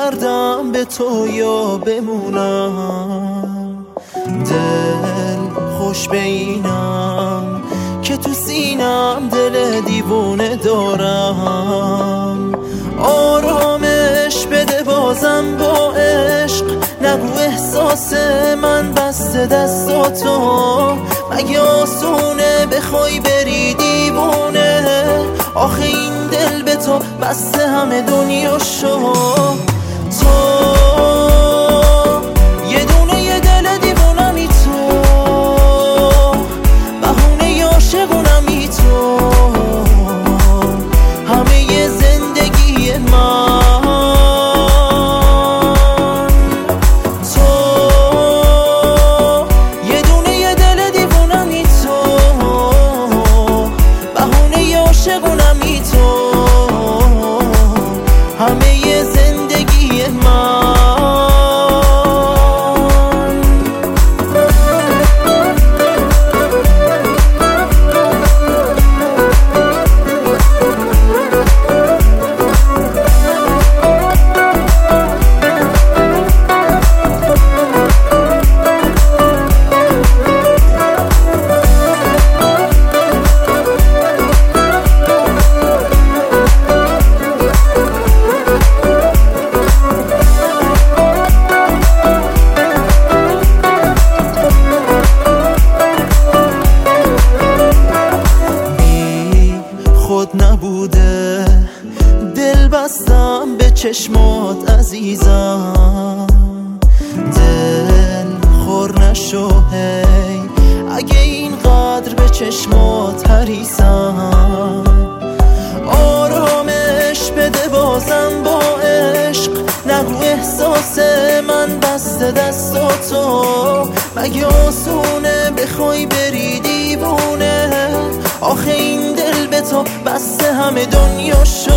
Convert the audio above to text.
کردم به تو یا بمونم، دل خوش بینم که تو سینم دل دیوونه دارم. آرامش بده بازم با عشق، نگو احساس من بسته دستاتو. مگه آسونه بخوای بری دیوونه؟ آخه این دل به تو بسته همه دنیا شو. تو یه دونه یه دل دیوونمی، تو بهونه عاشقونمی، تو همه زندگی من. تو یه دونه یه دل دیوونمی، تو بهونه عاشقونمی، تو همه زندگی من. نبوده دل بستم به چشمات عزیزم، دل خور نشو هی اگه اینقدر به چشمات حریصم. آرامش بده بازم با عشق، نگو احساس من بسته دستاتو. مگه آسونه بخوای بری دیوونه؟ آخه این دل به تو بسته همه دنیا شو.